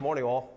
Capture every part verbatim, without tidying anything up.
Morning, all.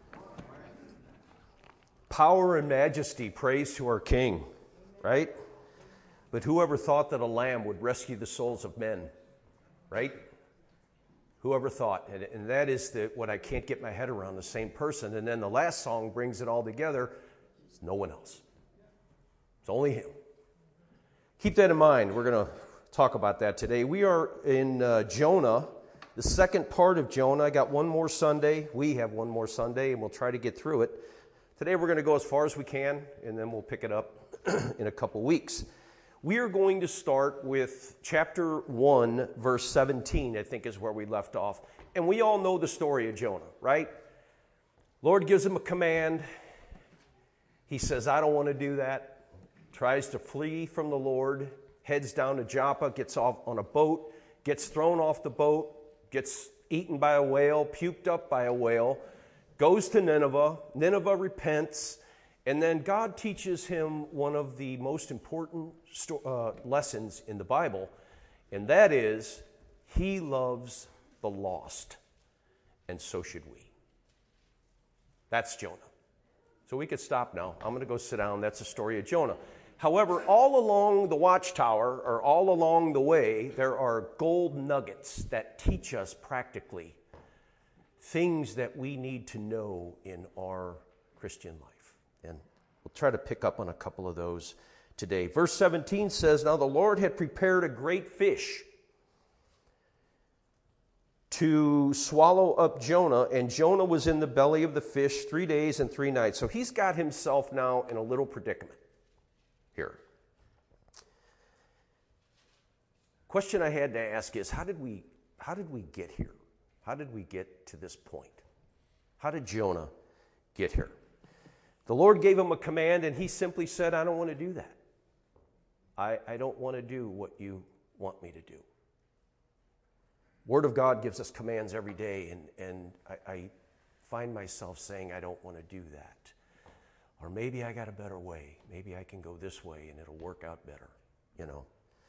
Power and majesty, praise to our King, right? But whoever thought that a lamb would rescue the souls of men, right? Whoever thought, and, and that is the, what I can't get my head around, the same person. And then the last song brings it all together. It's no one else. It's only him. Keep that in mind. We're going to talk about that today. We are in uh, Jonah, the second part of Jonah. I got one more Sunday. We have one more Sunday, and we'll try to get through it. Today we're going to go as far as we can, and then we'll pick it up in a couple weeks. We are going to start with chapter one, verse seventeen, I think is where we left off. And we all know the story of Jonah, right? Lord gives him a command. He says, I don't want to do that. Tries to flee from the Lord, heads down to Joppa, gets off on a boat, gets thrown off the boat, gets eaten by a whale, puked up by a whale, goes to Nineveh. Nineveh repents, and then God teaches him one of the most important sto- uh, lessons in the Bible, and that is, he loves the lost, and so should we. That's Jonah. So we could stop now. I'm going to go sit down. That's the story of Jonah. However, all along the watchtower, or all along the way, there are gold nuggets that teach us practically things that we need to know in our Christian life. And we'll try to pick up on a couple of those today. Verse seventeen says, Now the Lord had prepared a great fish to swallow up Jonah, and Jonah was in the belly of the fish three days and three nights. So he's got himself now in a little predicament here. Question I had to ask is, how did we how did we get here? How did we get to this point? How did Jonah get here? The Lord gave him a command, and he simply said, I don't want to do that. I, I don't want to do what you want me to do. Word of God gives us commands every day, and, and I, I find myself saying, I don't want to do that. Or maybe I got a better way. Maybe I can go this way, and it'll work out better, you know.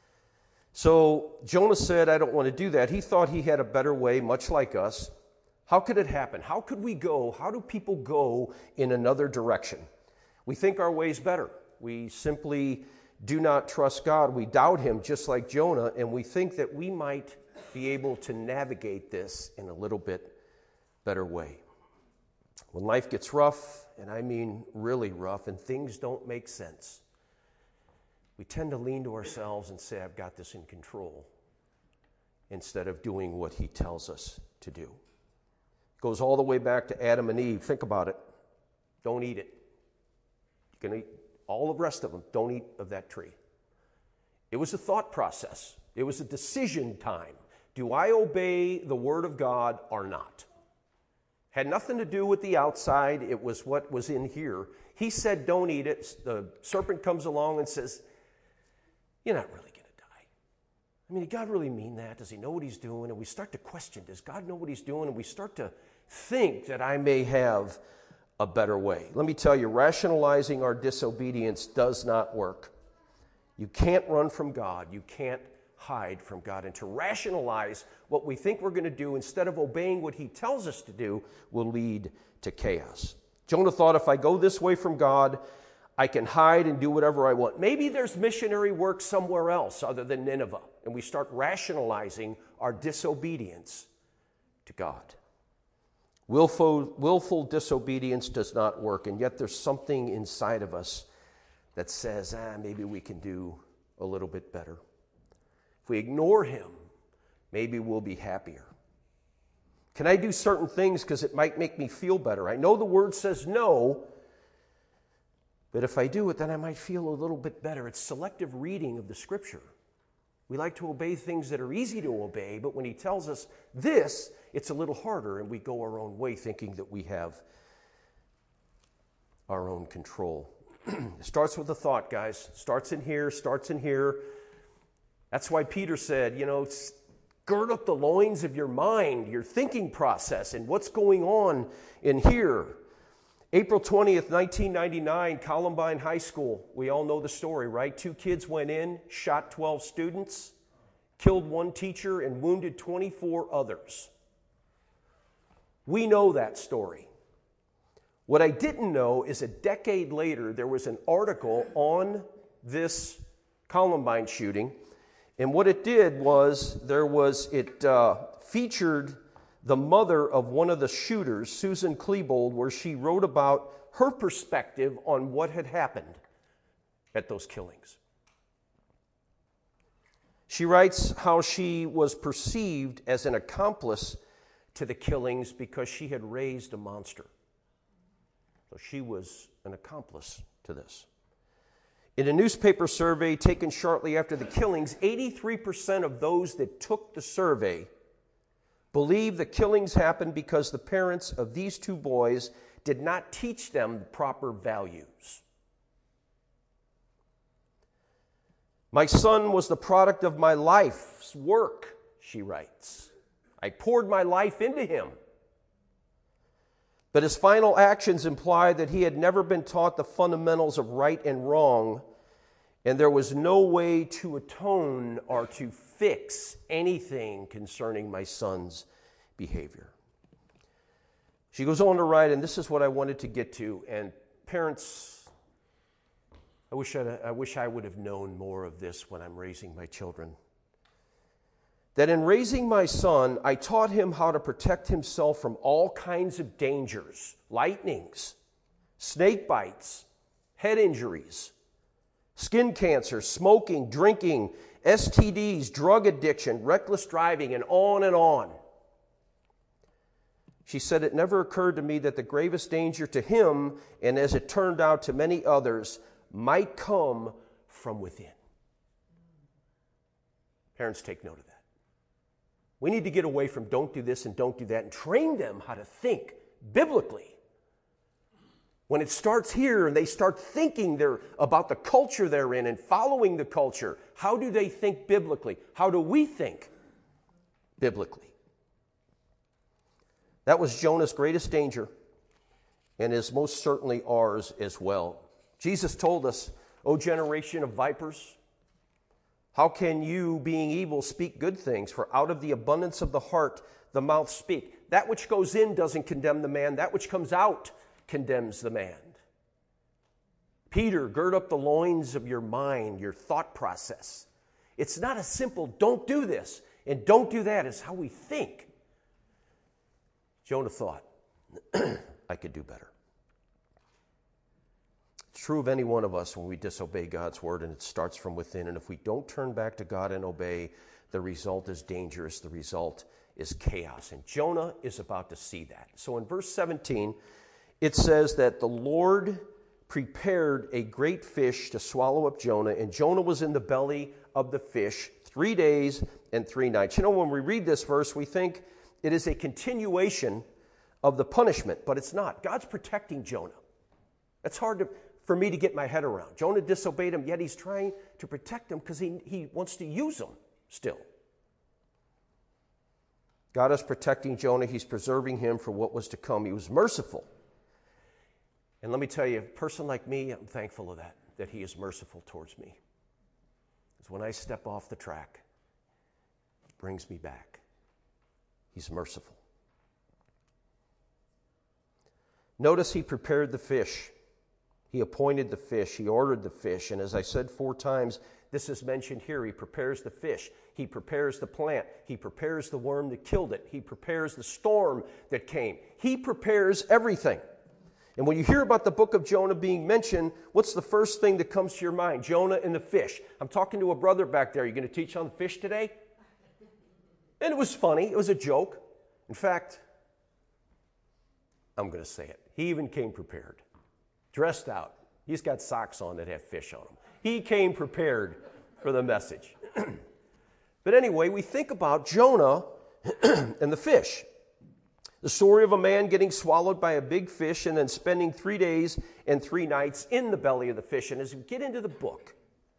So Jonah said, I don't want to do that. He thought he had a better way, much like us. How could it happen? How could we go? How do people go in another direction? We think our way's better. We simply do not trust God. We doubt him just like Jonah, and we think that we might be able to navigate this in a little bit better way. When life gets rough, and I mean really rough, and things don't make sense, we tend to lean to ourselves and say, I've got this in control, instead of doing what he tells us to do. It goes all the way back to Adam and Eve. Think about it. Don't eat it. You can eat all the rest of them. Don't eat of that tree. It was a thought process. It was a decision time. Do I obey the word of God or not? Had nothing to do with the outside. It was what was in here. He said, don't eat it. The serpent comes along and says, you're not really going to die. I mean, did God really mean that? Does he know what he's doing? And we start to question, does God know what he's doing? And we start to think that I may have a better way. Let me tell you, rationalizing our disobedience does not work. You can't run from God. You can't hide from God. And to rationalize what we think we're going to do instead of obeying what he tells us to do will lead to chaos. Jonah thought, if I go this way from God, I can hide and do whatever I want. Maybe there's missionary work somewhere else other than Nineveh. And we start rationalizing our disobedience to God. Willful, willful disobedience does not work. And yet there's something inside of us that says, ah, maybe we can do a little bit better. If we ignore him, maybe we'll be happier. Can I do certain things because it might make me feel better? I know the word says no, but if I do it, then I might feel a little bit better. It's selective reading of the scripture. We like to obey things that are easy to obey, but when he tells us this, it's a little harder, and we go our own way thinking that we have our own control. It starts with a thought, guys. Starts in here, starts in here. That's why Peter said, you know, gird up the loins of your mind, your thinking process, and what's going on in here. April twentieth, nineteen ninety-nine, Columbine High School. We all know the story, right? Two kids went in, shot twelve students, killed one teacher, and wounded twenty-four others. We know that story. What I didn't know is a decade later, there was an article on this Columbine shooting, and what it did was there was it uh, featured the mother of one of the shooters, Susan Klebold, where she wrote about her perspective on what had happened at those killings. She writes how she was perceived as an accomplice to the killings because she had raised a monster. So she was an accomplice to this. In a newspaper survey taken shortly after the killings, eighty-three percent of those that took the survey believe the killings happened because the parents of these two boys did not teach them the proper values. My son was the product of my life's work, she writes. I poured my life into him. But his final actions imply that he had never been taught the fundamentals of right and wrong, and there was no way to atone or to fix anything concerning my son's behavior. She goes on to write, and this is what I wanted to get to, and parents, I wish I'd, I wish I would have known more of this when I'm raising my children. That in raising my son, I taught him how to protect himself from all kinds of dangers, lightnings, snake bites, head injuries, skin cancer, smoking, drinking, S T Ds, drug addiction, reckless driving, and on and on. She said, it never occurred to me that the gravest danger to him, and as it turned out to many others, might come from within. Parents, take note of that. We need to get away from don't do this and don't do that and train them how to think biblically. When it starts here and they start thinking they're about the culture they're in and following the culture, how do they think biblically? How do we think biblically? That was Jonah's greatest danger and is most certainly ours as well. Jesus told us, O generation of vipers, how can you, being evil, speak good things? For out of the abundance of the heart, the mouth speak. That which goes in doesn't condemn the man. That which comes out condemns the man. Peter, gird up the loins of your mind, your thought process. It's not a simple don't do this and don't do that. It's how we think. Jonah thought, I could do better. It's true of any one of us when we disobey God's word, and it starts from within. And if we don't turn back to God and obey, the result is dangerous. The result is chaos. And Jonah is about to see that. So in verse seventeen, it says that the Lord prepared a great fish to swallow up Jonah, and Jonah was in the belly of the fish three days and three nights. You know, when we read this verse, we think it is a continuation of the punishment, but it's not. God's protecting Jonah. It's hard to, for me to get my head around. Jonah disobeyed him, yet he's trying to protect him because he, he wants to use him still. God is protecting Jonah. He's preserving him for what was to come. He was merciful. And let me tell you, a person like me, I'm thankful of that, that he is merciful towards me. Because when I step off the track, it brings me back. He's merciful. Notice he prepared the fish. He appointed the fish. He ordered the fish. And as I said four times, this is mentioned here. He prepares the fish. He prepares the plant. He prepares the worm that killed it. He prepares the storm that came. He prepares everything. And when you hear about the book of Jonah being mentioned, what's the first thing that comes to your mind? Jonah and the fish. I'm talking to a brother back there. Are you going to teach on the fish today? And it was funny. It was a joke. In fact, I'm going to say it. He even came prepared, dressed out. He's got socks on that have fish on them. He came prepared for the message. But anyway, we think about Jonah and the fish. The story of a man getting swallowed by a big fish and then spending three days and three nights in the belly of the fish. And as we get into the book,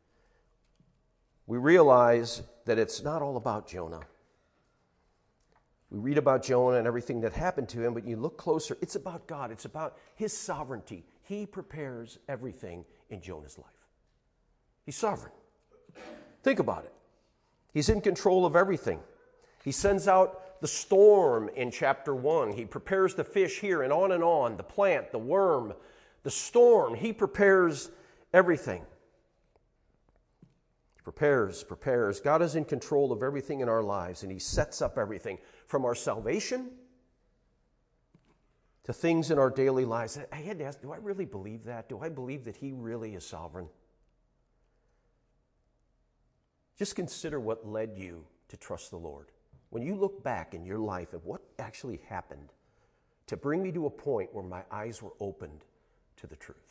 we realize that it's not all about Jonah. We read about Jonah and everything that happened to him, but you look closer, it's about God. It's about his sovereignty. He prepares everything in Jonah's life. He's sovereign. Think about it. He's in control of everything. He sends out the storm in chapter one. He prepares the fish here, and on and on. The plant, the worm, the storm. He prepares everything. He prepares, prepares. God is in control of everything in our lives, and He sets up everything from our salvation to things in our daily lives. I had to ask, do I really believe that? Do I believe that He really is sovereign? Just consider what led you to trust the Lord. When you look back in your life at what actually happened to bring me to a point where my eyes were opened to the truth.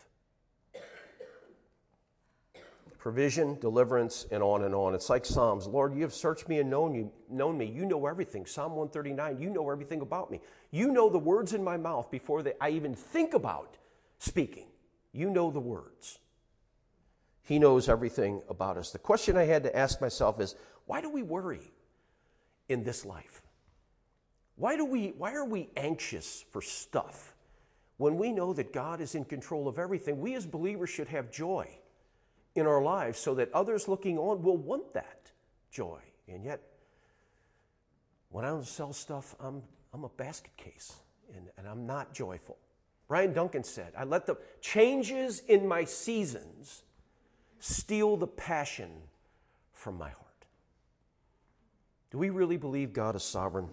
Provision, deliverance, and on and on. It's like Psalms. Lord, you have searched me and known, you, known me. You know everything. Psalm one thirty-nine, you know everything about me. You know the words in my mouth before they, I even think about speaking. You know the words. He knows everything about us. The question I had to ask myself is, why do we worry in this life? Why do we, why are we anxious for stuff when we know that God is in control of everything? We as believers should have joy in our lives so that others looking on will want that joy. And yet, when I don't sell stuff, I'm, I'm a basket case, and, and I'm not joyful. Brian Duncan said, I let the changes in my seasons steal the passion from my heart. Do we really believe God is sovereign?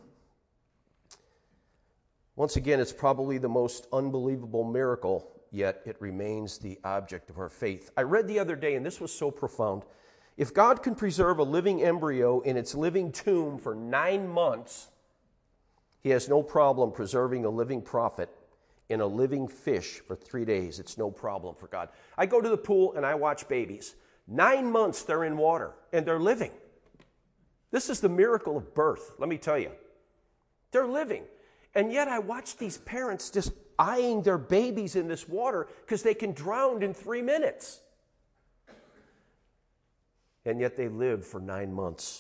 Once again, it's probably the most unbelievable miracle, yet it remains the object of our faith. I read the other day, and this was so profound. If God can preserve a living embryo in its living tomb for nine months, He has no problem preserving a living prophet in a living fish for three days. It's no problem for God. I go to the pool and I watch babies. Nine months they're in water and they're living. This is the miracle of birth, let me tell you. They're living. And yet I watch these parents just eyeing their babies in this water because they can drown in three minutes. And yet they live for nine months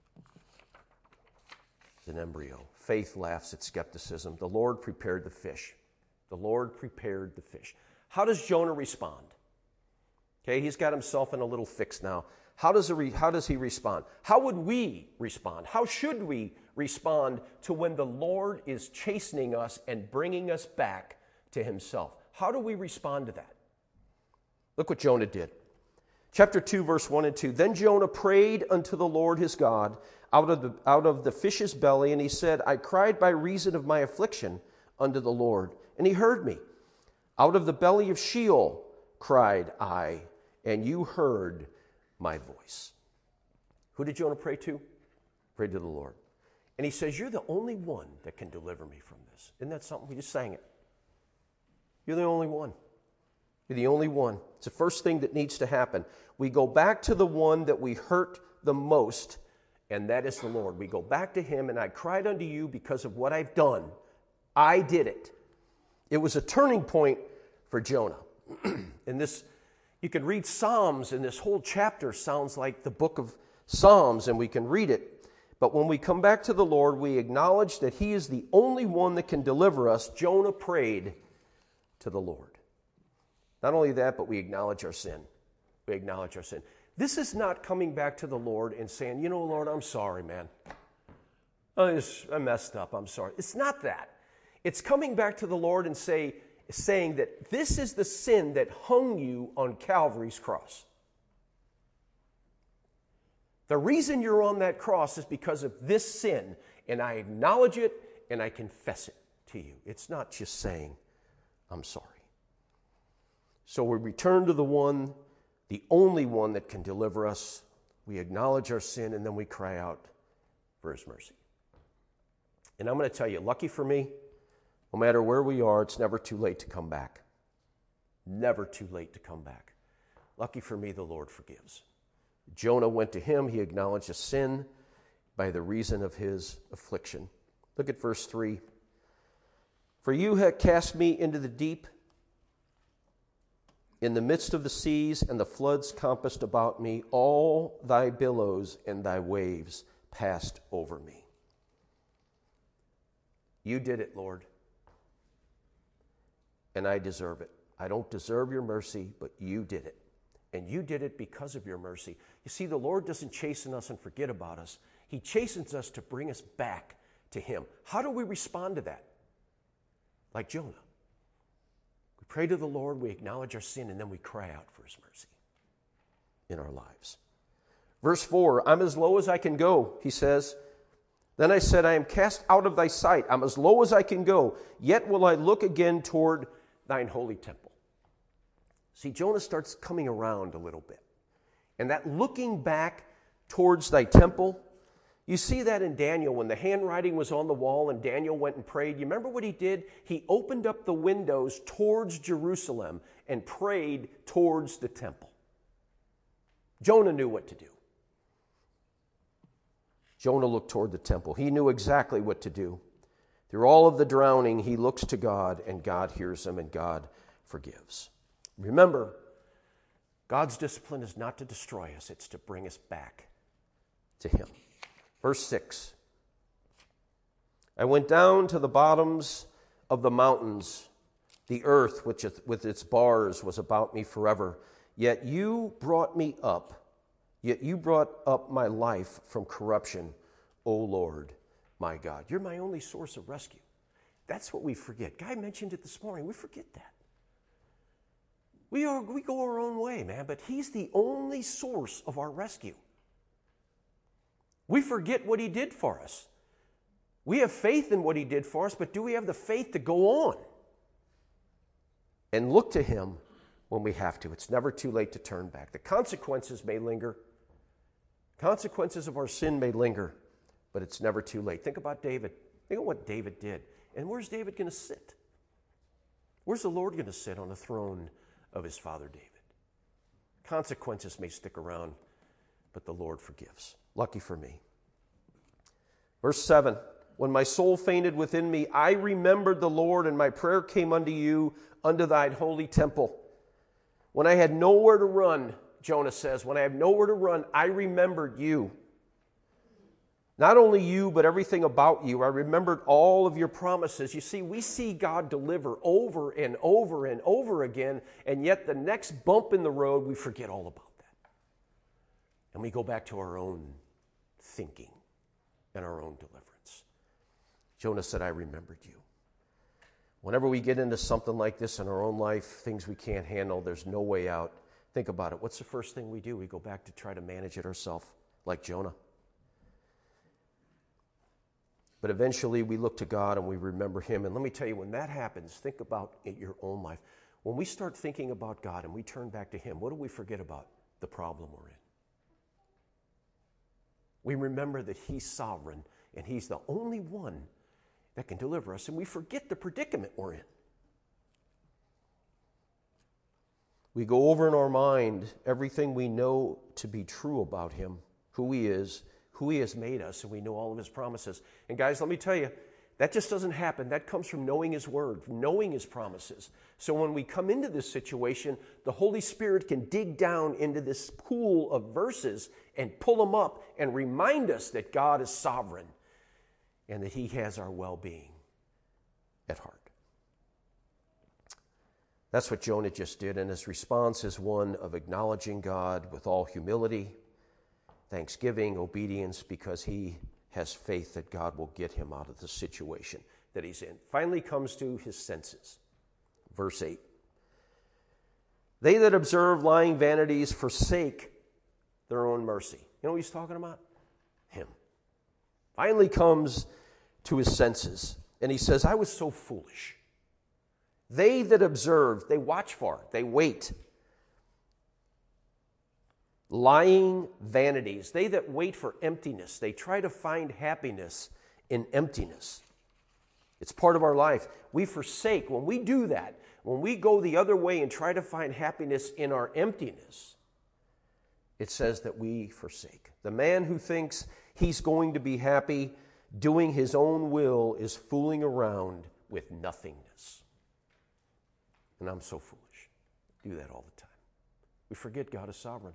as an embryo. Faith laughs at skepticism. The Lord prepared the fish. The Lord prepared the fish. How does Jonah respond? Okay, he's got himself in a little fix now. How does, re- how does he respond? How would we respond? How should we respond to when the Lord is chastening us and bringing us back to Himself? How do we respond to that? Look what Jonah did. Chapter two, verse one and two. Then Jonah prayed unto the Lord his God out of the, out of the fish's belly, and he said, I cried by reason of my affliction unto the Lord, and He heard me. Out of the belly of Sheol cried I, and you heard my voice. Who did Jonah pray to? Prayed to the Lord. And he says, you're the only one that can deliver me from this. Isn't that something? We just sang it. You're the only one. You're the only one. It's the first thing that needs to happen. We go back to the one that we hurt the most, and that is the Lord. We go back to Him, and I cried unto you because of what I've done. I did it. It was a turning point for Jonah. And this, you can read Psalms, and this whole chapter sounds like the book of Psalms, and we can read it. But when we come back to the Lord, we acknowledge that He is the only one that can deliver us. Jonah prayed to the Lord. Not only that, but we acknowledge our sin. We acknowledge our sin. This is not coming back to the Lord and saying, you know, Lord, I'm sorry, man. I, just, I messed up. I'm sorry. It's not that. It's coming back to the Lord and say, saying that this is the sin that hung you on Calvary's cross. The reason you're on that cross is because of this sin, and I acknowledge it and I confess it to you. It's not just saying, I'm sorry. So we return to the one, the only one that can deliver us. We acknowledge our sin, and then we cry out for His mercy. And I'm going to tell you, lucky for me, no matter where we are, it's never too late to come back. Never too late to come back. Lucky for me, the Lord forgives. Jonah went to Him. He acknowledged a sin by the reason of his affliction. Look at verse three. For you have cast me into the deep, in the midst of the seas, and the floods compassed about me. All thy billows and thy waves passed over me. You did it, Lord. And I deserve it. I don't deserve your mercy, but you did it. And you did it because of your mercy. You see, the Lord doesn't chasten us and forget about us. He chastens us to bring us back to to him. How do we respond to that? Like Jonah. We pray to the Lord, we acknowledge our sin, and then we cry out for his mercy in our lives. Verse four, I'm as low as I can go, he says. Then I said, I am cast out of thy sight. I'm as low as I can go. Yet will I look again toward thine holy temple. See, Jonah starts coming around a little bit. And that looking back towards thy temple, you see that in Daniel when the handwriting was on the wall and Daniel went and prayed. You remember what he did? He opened up the windows towards Jerusalem and prayed towards the temple. Jonah knew what to do. Jonah looked toward the temple. He knew exactly what to do. Through all of the drowning, he looks to God, and God hears him, and God forgives. Remember, God's discipline is not to destroy us, it's to bring us back to him. Verse six, I went down to the bottoms of the mountains. The earth, which with its bars was about me forever. Yet you brought me up. Yet you brought up my life from corruption, O Lord, my God. You're my only source of rescue. That's what we forget. Guy mentioned it this morning. We forget that. We are we go our own way, man, but he's the only source of our rescue. We forget what he did for us. We have faith in what he did for us, but do we have the faith to go on and look to him when we have to? It's never too late to turn back. The consequences may linger. Consequences of our sin may linger, but it's never too late. Think about David. Think of what David did. And where's David going to sit? Where's the Lord going to sit on the throne of his father David? Consequences may stick around, but the Lord forgives. Lucky for me. Verse seven, when my soul fainted within me, I remembered the Lord, and my prayer came unto you, unto thine holy temple. When I had nowhere to run, Jonah says, when I have nowhere to run, I remembered you. Not only you, but everything about you. I remembered all of your promises. You see, we see God deliver over and over and over again, and yet the next bump in the road, we forget all about that. And we go back to our own thinking and our own deliverance. Jonah said, I remembered you. Whenever we get into something like this in our own life, things we can't handle, there's no way out. Think about it. What's the first thing we do? We go back to try to manage it ourselves, like Jonah. But eventually we look to God and we remember him. And let me tell you, when that happens, think about in your own life. When we start thinking about God and we turn back to him, what do we forget about? The problem we're in. We remember that he's sovereign and he's the only one that can deliver us. And we forget the predicament we're in. We go over in our mind everything we know to be true about him, who he is, who he has made us, and we know all of his promises. And guys, let me tell you, that just doesn't happen. That comes from knowing his word, from knowing his promises. So when we come into this situation, the Holy Spirit can dig down into this pool of verses and pull them up and remind us that God is sovereign and that he has our well-being at heart. That's what Jonah just did, and his response is one of acknowledging God with all humility, thanksgiving, obedience, because he has faith that God will get him out of the situation that he's in. Finally comes to his senses. Verse eight. They that observe lying vanities forsake their own mercy. You know what he's talking about? Him. Finally comes to his senses, and he says, I was so foolish. They that observe, they watch for, they wait. Lying vanities. They that wait for emptiness. They try to find happiness in emptiness. It's part of our life. We forsake. When we do that, when we go the other way and try to find happiness in our emptiness, it says that we forsake. The man who thinks he's going to be happy doing his own will is fooling around with nothingness. And I'm so foolish. I do that all the time. We forget God is sovereign.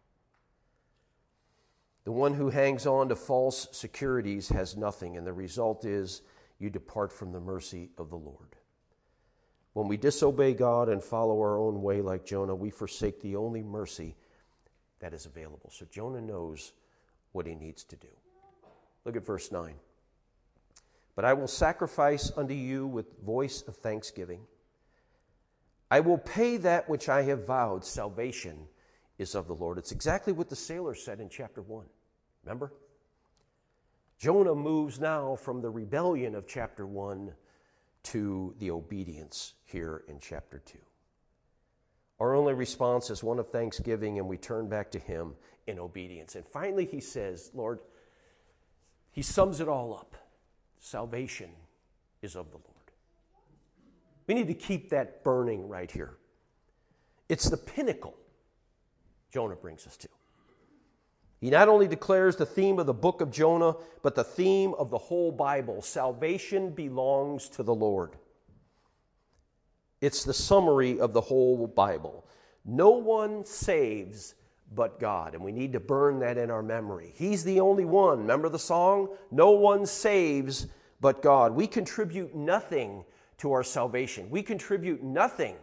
The one who hangs on to false securities has nothing, and the result is you depart from the mercy of the Lord. When we disobey God and follow our own way like Jonah, we forsake the only mercy that is available. So Jonah knows what he needs to do. Look at verse nine. But I will sacrifice unto you with voice of thanksgiving. I will pay that which I have vowed. Salvation is of the Lord. It's exactly what the sailor said in chapter one. Remember? Jonah moves now from the rebellion of chapter one to the obedience here in chapter two. Our only response is one of thanksgiving, and we turn back to him in obedience. And finally he says, Lord, he sums it all up. Salvation is of the Lord. We need to keep that burning right here. It's the pinnacle Jonah brings us to. He not only declares the theme of the book of Jonah, but the theme of the whole Bible. Salvation belongs to the Lord. It's the summary of the whole Bible. No one saves but God, and we need to burn that in our memory. He's the only one. Remember the song? No one saves but God. We contribute nothing to our salvation. We contribute nothing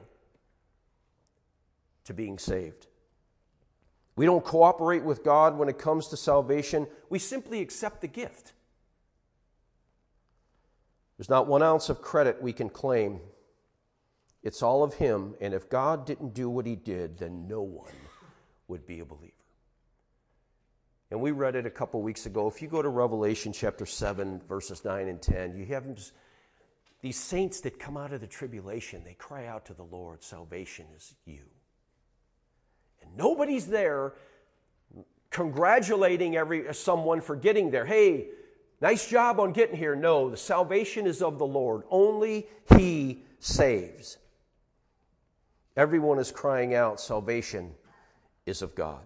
to being saved. We don't cooperate with God when it comes to salvation. We simply accept the gift. There's not one ounce of credit we can claim. It's all of Him, and if God didn't do what He did, then no one would be a believer. And we read it a couple weeks ago. If you go to Revelation chapter seven, verses nine and ten, you have these saints that come out of the tribulation. They cry out to the Lord, salvation is you. And nobody's there congratulating every someone for getting there. Hey, nice job on getting here. No, the salvation is of the Lord. Only He saves. Everyone is crying out, salvation is of God.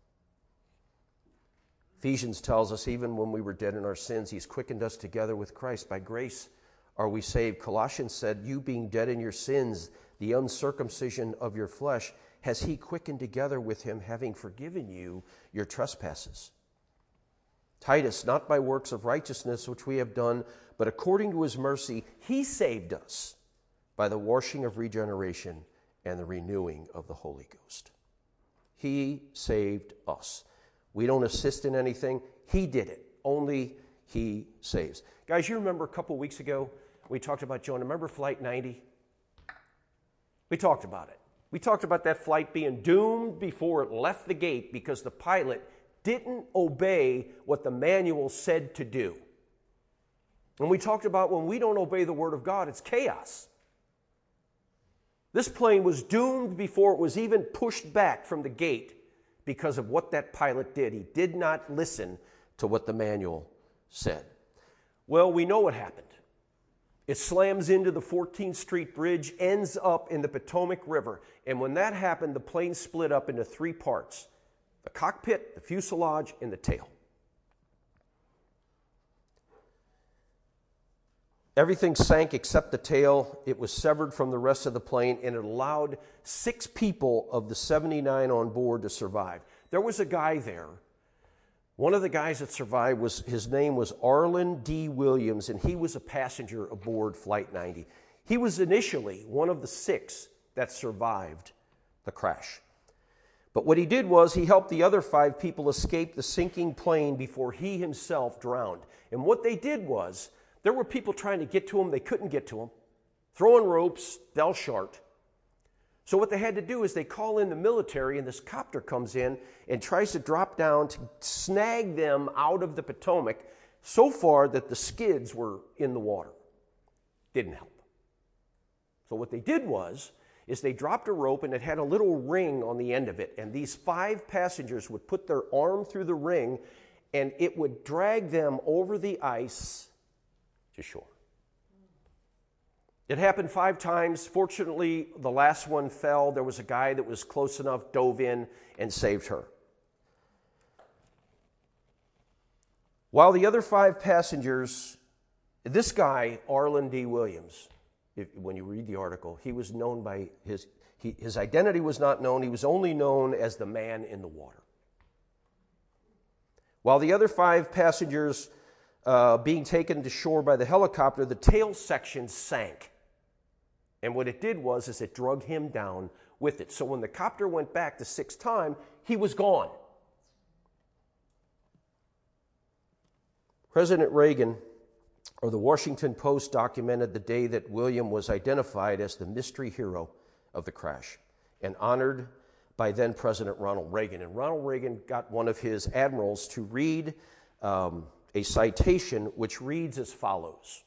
Ephesians tells us even when we were dead in our sins, He's quickened us together with Christ. By grace are we saved. Colossians said, you being dead in your sins, the uncircumcision of your flesh, has He quickened together with Him, having forgiven you your trespasses. Titus, not by works of righteousness which we have done, but according to His mercy, He saved us by the washing of regeneration and the renewing of the Holy Ghost. He saved us. We don't assist in anything. He did it. Only He saves. Guys, you remember a couple weeks ago we talked about Jonah. Remember Flight ninety? We talked about it. We talked about that flight being doomed before it left the gate because the pilot didn't obey what the manual said to do. And we talked about when we don't obey the Word of God, it's chaos. This plane was doomed before it was even pushed back from the gate because of what that pilot did. He did not listen to what the manual said. Well, we know what happened. It slams into the fourteenth Street Bridge, ends up in the Potomac River. And when that happened, the plane split up into three parts: the cockpit, the fuselage, and the tail. Everything sank except the tail. It was severed from the rest of the plane, and it allowed six people of the seventy-nine on board to survive. There was a guy there. One of the guys that survived, was his name was Arlen D. Williams, and he was a passenger aboard Flight ninety. He was initially one of the six that survived the crash. But what he did was he helped the other five people escape the sinking plane before he himself drowned. And what they did was, there were people trying to get to him. They couldn't get to him. Throwing ropes, fell short. So what they had to do is they call in the military, and this copter comes in and tries to drop down to snag them out of the Potomac so far that the skids were in the water. Didn't help. So what they did was, is they dropped a rope, and it had a little ring on the end of it, and these five passengers would put their arm through the ring, and it would drag them over the ice to shore. It happened five times. Fortunately, the last one fell. There was a guy that was close enough, dove in, and saved her. While the other five passengers, this guy, Arlen D. Williams, if, when you read the article, he was known by his, he, his identity was not known. He was only known as the man in the water. While the other five passengers uh, being taken to shore by the helicopter, the tail section sank. And what it did was is it drug him down with it. So when the copter went back the sixth time, he was gone. President Reagan or the Washington Post documented the day that William was identified as the mystery hero of the crash and honored by then President Ronald Reagan. And Ronald Reagan got one of his admirals to read um, a citation which reads as follows.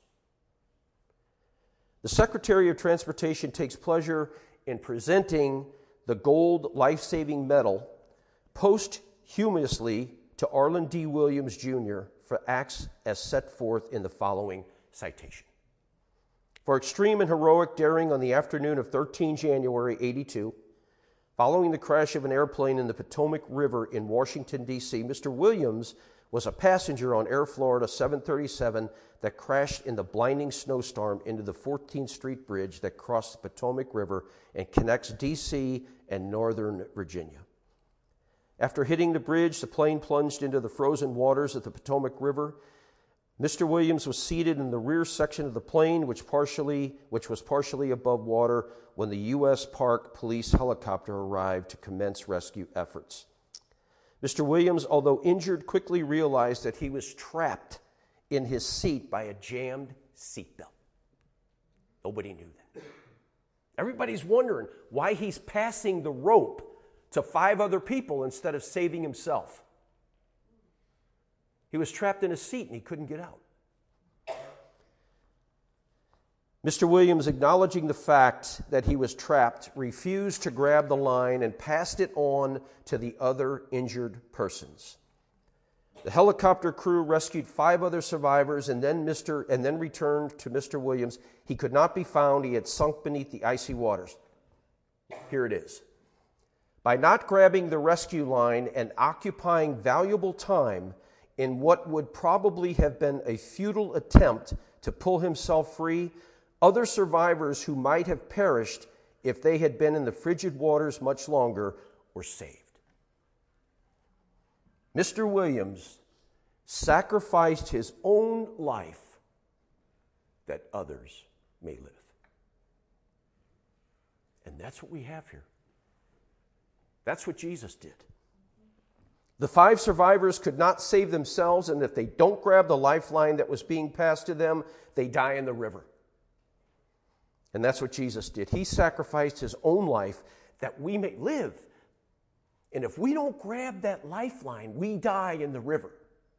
The Secretary of Transportation takes pleasure in presenting the gold life-saving medal posthumously to Arlen D. Williams, Junior for acts as set forth in the following citation. For extreme and heroic daring on the afternoon of the thirteenth of January, eighty-two, following the crash of an airplane in the Potomac River in Washington, D C, Mister Williams was a passenger on Air Florida seven thirty-seven that crashed in the blinding snowstorm into the fourteenth Street Bridge that crossed the Potomac River and connects D C and Northern Virginia. After hitting the bridge, the plane plunged into the frozen waters of the Potomac River. Mister Williams was seated in the rear section of the plane, which partially, which was partially above water, when the U S Park Police helicopter arrived to commence rescue efforts. Mister Williams, although injured, quickly realized that he was trapped in his seat by a jammed seatbelt. Nobody knew that. Everybody's wondering why he's passing the rope to five other people instead of saving himself. He was trapped in a seat and he couldn't get out. Mister Williams, acknowledging the fact that he was trapped, refused to grab the line and passed it on to the other injured persons. The helicopter crew rescued five other survivors and then Mister and then returned to Mister Williams. He could not be found. He had sunk beneath the icy waters. Here it is. By not grabbing the rescue line and occupying valuable time in what would probably have been a futile attempt to pull himself free, other survivors who might have perished if they had been in the frigid waters much longer were saved. Mister Williams sacrificed his own life that others may live. And that's what we have here. That's what Jesus did. The five survivors could not save themselves, and if they don't grab the lifeline that was being passed to them, they die in the river. And that's what Jesus did. He sacrificed his own life that we may live. And if we don't grab that lifeline, we die in the river.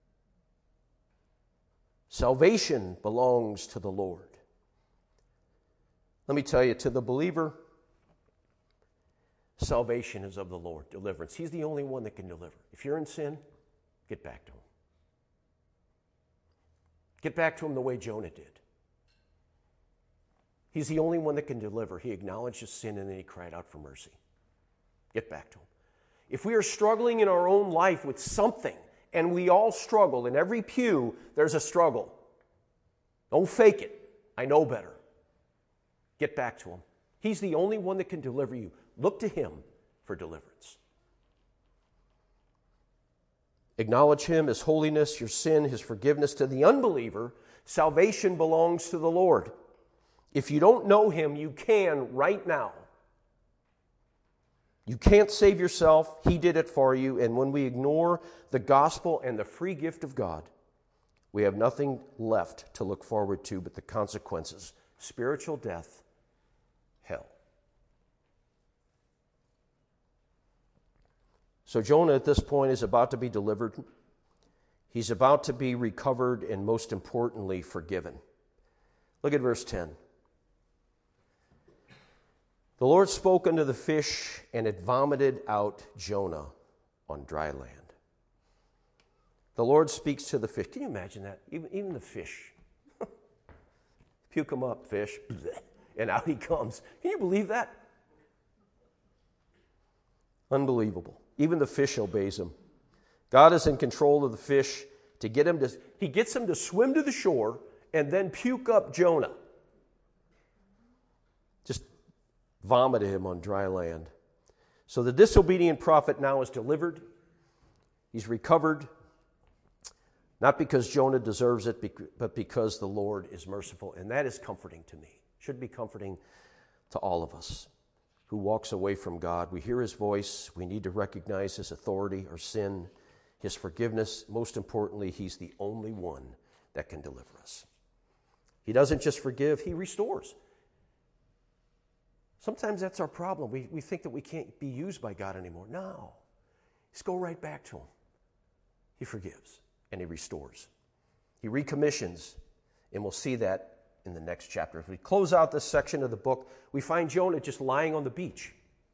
Salvation belongs to the Lord. Let me tell you, to the believer, salvation is of the Lord, deliverance. He's the only one that can deliver. If you're in sin, get back to him. Get back to him the way Jonah did. He's the only one that can deliver. He acknowledged his sin and then he cried out for mercy. Get back to him. If we are struggling in our own life with something, and we all struggle, in every pew there's a struggle. Don't fake it. I know better. Get back to him. He's the only one that can deliver you. Look to him for deliverance. Acknowledge him, his holiness, your sin, his forgiveness. To the unbeliever, salvation belongs to the Lord. If you don't know him, you can right now. You can't save yourself. He did it for you. And when we ignore the gospel and the free gift of God, we have nothing left to look forward to but the consequences: spiritual death, hell. So Jonah at this point is about to be delivered. He's about to be recovered and, most importantly, forgiven. Look at verse ten. The Lord spoke unto the fish, and it vomited out Jonah on dry land. The Lord speaks to the fish. Can you imagine that? Even, even the fish. Puke him up, fish. And out he comes. Can you believe that? Unbelievable. Even the fish obeys him. God is in control of the fish to get him to, he gets him to swim to the shore and then puke up Jonah. Just vomited him on dry land. So the disobedient prophet now is delivered. He's recovered. Not because Jonah deserves it, but because the Lord is merciful. And that is comforting to me. Should be comforting to all of us who walks away from God. We hear his voice. We need to recognize his authority, our sin, his forgiveness. Most importantly, he's the only one that can deliver us. He doesn't just forgive, he restores. Sometimes that's our problem. We, we think that we can't be used by God anymore. No. Just go right back to him. He forgives and he restores. He recommissions, and we'll see that in the next chapter. If we close out this section of the book, we find Jonah just lying on the beach.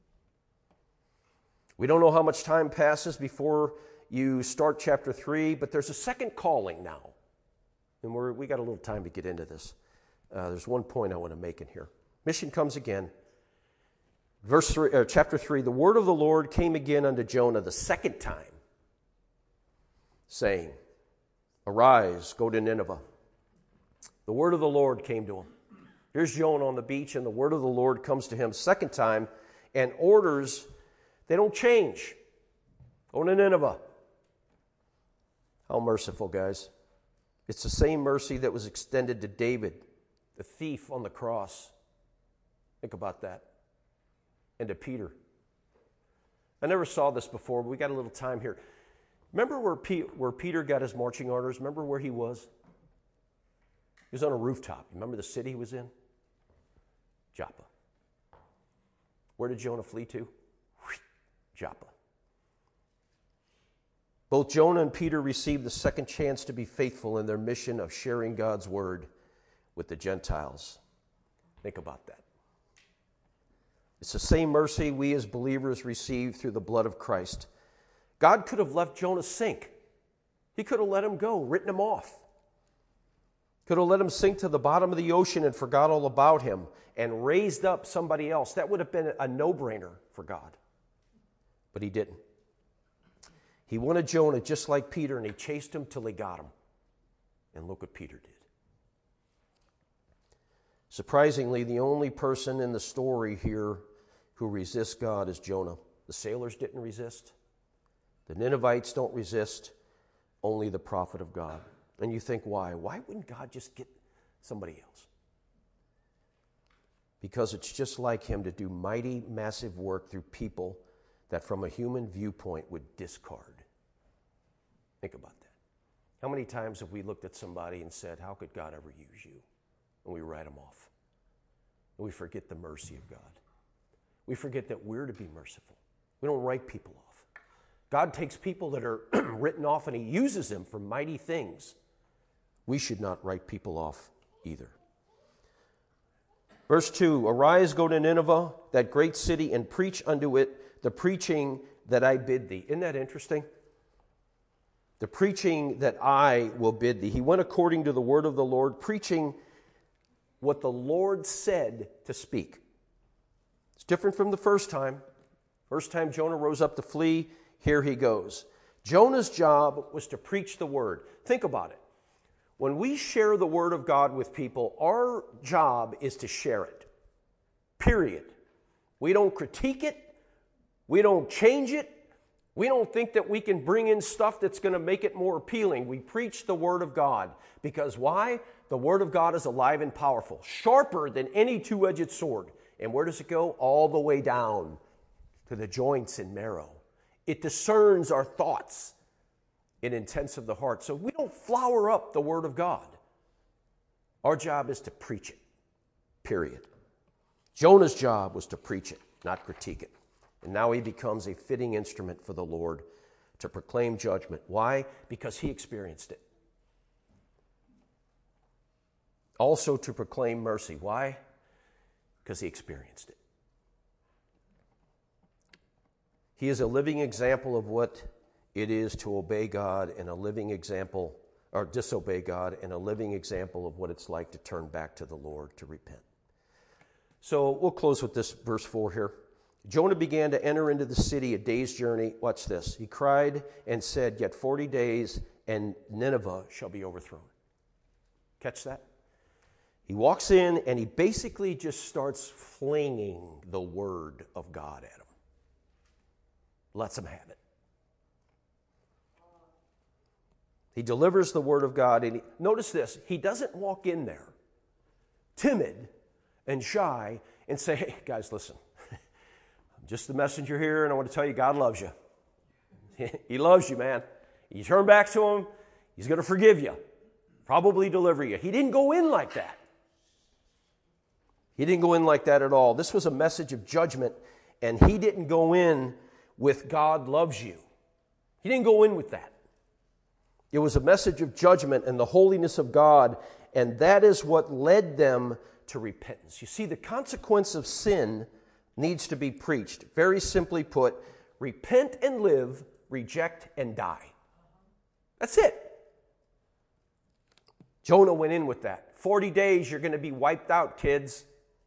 We don't know how much time passes before you start chapter three, but there's a second calling now. And we're, we got a little time to get into this. Uh, there's one point I want to make in here. Mission comes again. Verse three, uh, chapter three, the word of the Lord came again unto Jonah the second time, saying, arise, go to Nineveh. The word of the Lord came to him. Here's Jonah on the beach, and the word of the Lord comes to him second time, and orders, they don't change. Go to Nineveh. How merciful, guys. It's the same mercy that was extended to David, the thief on the cross. Think about that. And to Peter. I never saw this before, but we got a little time here. Remember where, P- where Peter got his marching orders? Remember where he was? He was on a rooftop. Remember the city he was in? Joppa. Where did Jonah flee to? Joppa. Both Jonah and Peter received the second chance to be faithful in their mission of sharing God's word with the Gentiles. Think about that. It's the same mercy we as believers receive through the blood of Christ. God could have left Jonah sink. He could have let him go, written him off. Could have let him sink to the bottom of the ocean and forgot all about him and raised up somebody else. That would have been a no-brainer for God. But he didn't. He wanted Jonah just like Peter, and he chased him till he got him. And look what Peter did. Surprisingly, the only person in the story here who resists God is Jonah. The sailors didn't resist. The Ninevites don't resist. Only the prophet of God. And you think, why? Why wouldn't God just get somebody else? Because it's just like him to do mighty, massive work through people that from a human viewpoint would discard. Think about that. How many times have we looked at somebody and said, how could God ever use you? And we write them off. And we forget the mercy of God. We forget that we're to be merciful. We don't write people off. God takes people that are written off and he uses them for mighty things. We should not write people off either. Verse two, arise, go to Nineveh, that great city, and preach unto it the preaching that I bid thee. Isn't that interesting? The preaching that I will bid thee. He went according to the word of the Lord, preaching what the Lord said to speak. It's different from the first time. First time Jonah rose up to flee, here he goes. Jonah's job was to preach the word. Think about it. When we share the word of God with people, our job is to share it. Period. We don't critique it. We don't change it. We don't think that we can bring in stuff that's going to make it more appealing. We preach the word of God. Because why? The word of God is alive and powerful, sharper than any two-edged sword. And where does it go? All the way down to the joints and marrow. It discerns our thoughts and intents of the heart. So we don't flower up the word of God. Our job is to preach it, period. Jonah's job was to preach it, not critique it. And now he becomes a fitting instrument for the Lord to proclaim judgment. Why? Because he experienced it. Also to proclaim mercy. Why? Because he experienced it. He is a living example of what it is to obey God, and a living example, or disobey God, and a living example of what it's like to turn back to the Lord, to repent. So we'll close with this verse four here. Jonah began to enter into the city a day's journey. Watch this. He cried and said, yet forty days and Nineveh shall be overthrown. Catch that? He walks in and he basically just starts flinging the word of God at him. Lets him have it. He delivers the word of God. And he, notice this. He doesn't walk in there timid and shy and say, hey, guys, listen. I'm just the messenger here, and I want to tell you God loves you. He loves you, man. You turn back to him, he's going to forgive you. Probably deliver you. He didn't go in like that. He didn't go in like that at all. This was a message of judgment, and he didn't go in with God loves you. He didn't go in with that. It was a message of judgment and the holiness of God, and that is what led them to repentance. You see, the consequence of sin needs to be preached. Very simply put, repent and live, reject and die. That's it. Jonah went in with that. forty days, you're going to be wiped out, kids.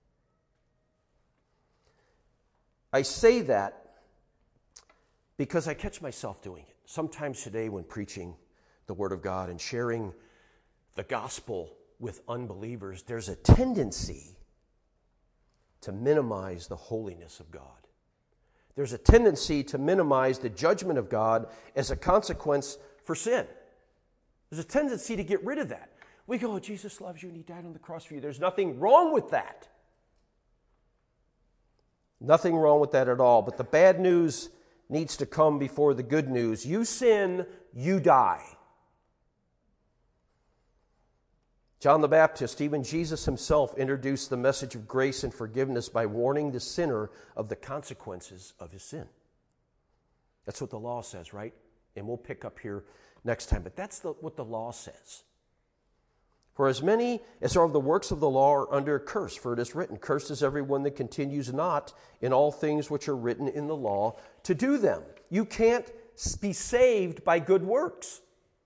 I say that because I catch myself doing it. Sometimes today when preaching the Word of God and sharing the gospel with unbelievers, there's a tendency to minimize the holiness of God. There's a tendency to minimize the judgment of God as a consequence for sin. There's a tendency to get rid of that. We go, oh, Jesus loves you and he died on the cross for you. There's nothing wrong with that. Nothing wrong with that at all. But the bad news needs to come before the good news. You sin, you die. John the Baptist, even Jesus himself, introduced the message of grace and forgiveness by warning the sinner of the consequences of his sin. That's what the law says, right? And we'll pick up here next time. But that's the, what the law says. For as many as are of the works of the law are under a curse, for it is written, cursed is everyone that continues not in all things which are written in the law to do them. You can't be saved by good works.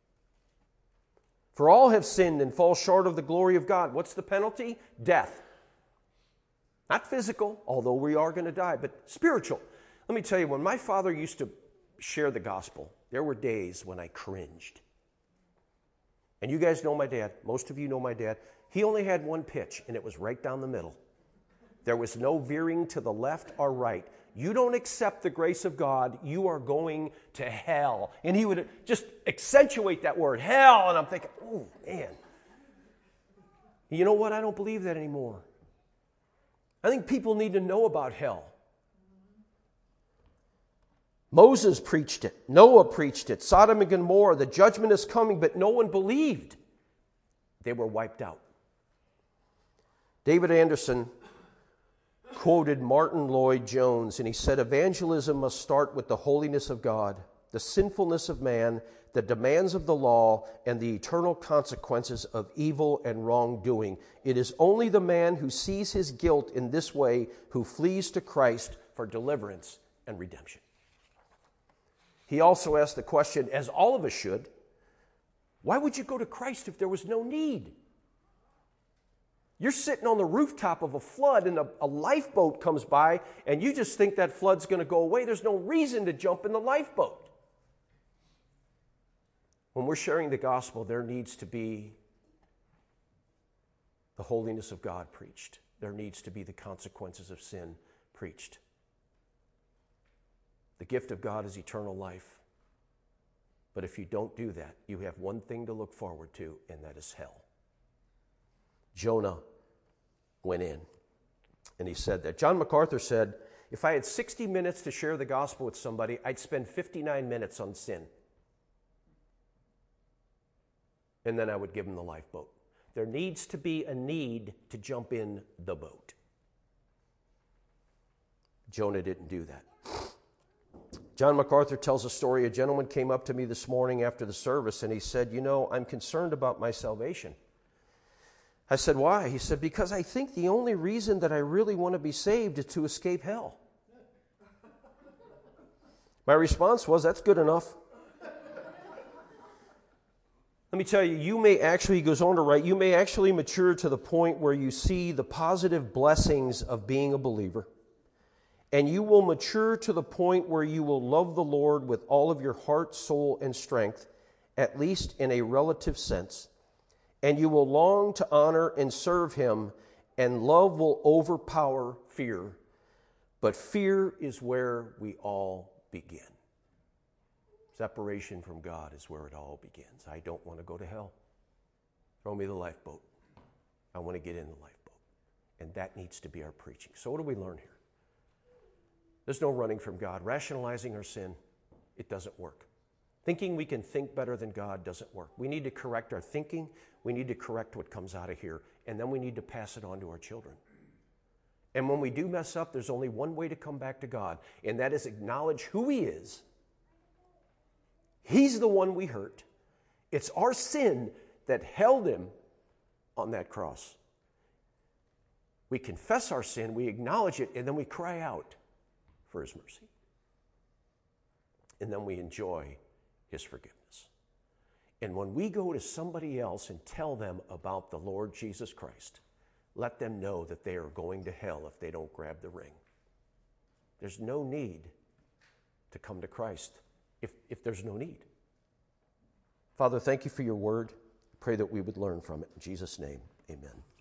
For all have sinned and fall short of the glory of God. What's the penalty? Death. Not physical, although we are going to die, but spiritual. Let me tell you, when my father used to share the gospel, there were days when I cringed. And you guys know my dad. Most of you know my dad. He only had one pitch, and it was right down the middle. There was no veering to the left or right. You don't accept the grace of God, you are going to hell. And he would just accentuate that word, hell. And I'm thinking, oh, man. You know what? I don't believe that anymore. I think people need to know about hell. Moses preached it. Noah preached it. Sodom and Gomorrah, the judgment is coming, but no one believed. They were wiped out. David Anderson quoted Martin Lloyd-Jones, and he said, evangelism must start with the holiness of God, the sinfulness of man, the demands of the law, and the eternal consequences of evil and wrongdoing. It is only the man who sees his guilt in this way who flees to Christ for deliverance and redemption. He also asked the question, as all of us should, why would you go to Christ if there was no need? You're sitting on the rooftop of a flood and a, a lifeboat comes by and you just think that flood's going to go away. There's no reason to jump in the lifeboat. When we're sharing the gospel, there needs to be the holiness of God preached. There needs to be the consequences of sin preached. The gift of God is eternal life. But if you don't do that, you have one thing to look forward to, and that is hell. Jonah went in, and he said that. John MacArthur said, if I had sixty minutes to share the gospel with somebody, I'd spend fifty-nine minutes on sin. And then I would give them the lifeboat. There needs to be a need to jump in the boat. Jonah didn't do that. John MacArthur tells a story. A gentleman came up to me this morning after the service, and he said, you know, I'm concerned about my salvation. I said, why? He said, because I think the only reason that I really want to be saved is to escape hell. My response was, that's good enough. Let me tell you, you may actually, he goes on to write, you may actually mature to the point where you see the positive blessings of being a believer. And you will mature to the point where you will love the Lord with all of your heart, soul, and strength, at least in a relative sense. And you will long to honor and serve him, and love will overpower fear. But fear is where we all begin. Separation from God is where it all begins. I don't want to go to hell. Throw me the lifeboat. I want to get in the lifeboat. And that needs to be our preaching. So what do we learn here? There's no running from God. Rationalizing our sin, it doesn't work. Thinking we can think better than God doesn't work. We need to correct our thinking. We need to correct what comes out of here. And then we need to pass it on to our children. And when we do mess up, there's only one way to come back to God, and that is acknowledge who He is. He's the one we hurt. It's our sin that held Him on that cross. We confess our sin, we acknowledge it, and then we cry out for His mercy. And then we enjoy His forgiveness. And when we go to somebody else and tell them about the Lord Jesus Christ, let them know that they are going to hell if they don't grab the ring. There's no need to come to Christ if, if there's no need. Father, thank you for your word. Pray that we would learn from it. In Jesus' name, amen.